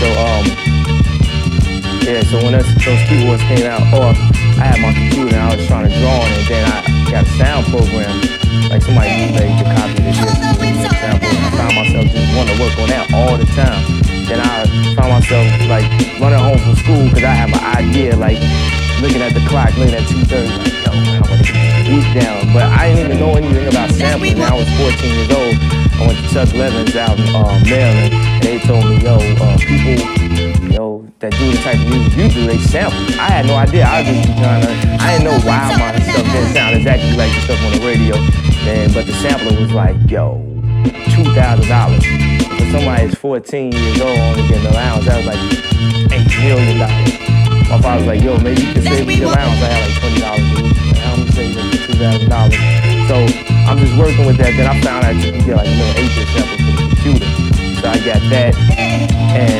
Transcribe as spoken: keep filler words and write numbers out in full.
So um, yeah. So when those, those keyboards came out, or I had my computer and I was trying to draw on it, then I got a sound program. Like somebody made the copy of this example. I found myself just wanting to work on that all the time. Then I found myself like running home from school because I have an idea, like looking at the clock, looking at two thirty, like, yo, man, I want to get the beat down. But I didn't even know anything about sampling. Now I was fourteen years old. I went to Chuck Levin's out in uh, Maryland, and they told me, yo, uh, people, yo, that do the type of music you do, they sample. I had no idea. I was just trying to, I didn't know why my stuff didn't sound exactly like the stuff on the radio. And, but the sampler was like, yo, two thousand dollars. For somebody that's fourteen years old only getting allowance, that was like eight million dollars. My father was like, yo, maybe you can save me the allowance. I had like twenty dollars a week. Like, how am I saving for two thousand dollars? So I'm just working with that. Then I found out you can get like a little eight bit sample for the computer. So I got that. And